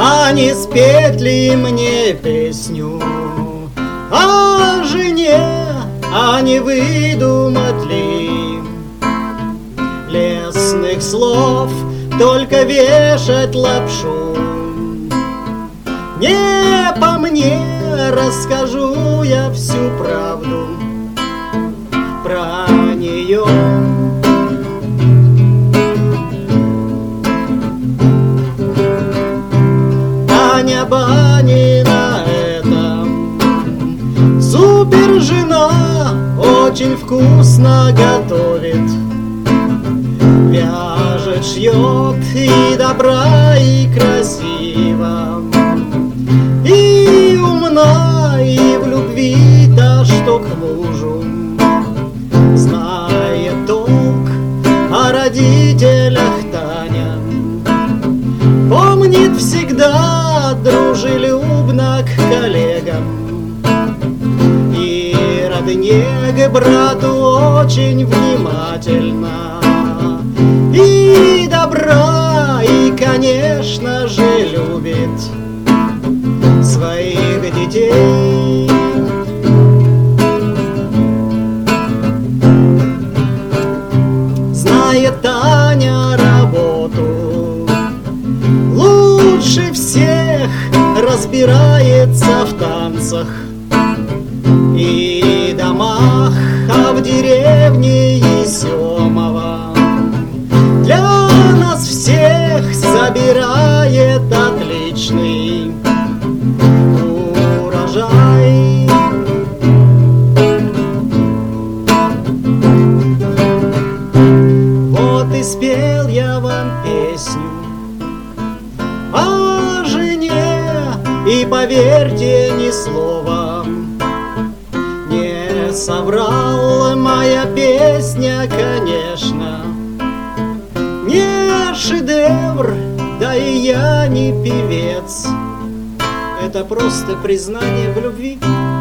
А не спеть ли мне песню о жене, а не выдумать ли лестных слов, только вешать лапшу? Не по мне, расскажу я всю правду про нее. Таня Банина это супер жена, очень вкусно готовит, вяжет, шьет и добра, и красиво, и умна, и в любви-то, что к мужу, знает толк о родителях Таня, помнит всегда дружелюбно к коллегам, и родне к брату очень внимательно, и добра, и, конечно же, любит своих детей. Знает Таня работу лучше всех, разбирается в танцах и домах, а в деревне Есемова для нас всех собирает отличный урожай. Вот и спел я вам песню о жене, и поверьте, ни словом не соврал. Моя песня, конечно, не шедевр, да и я не певец. Это просто признание в любви.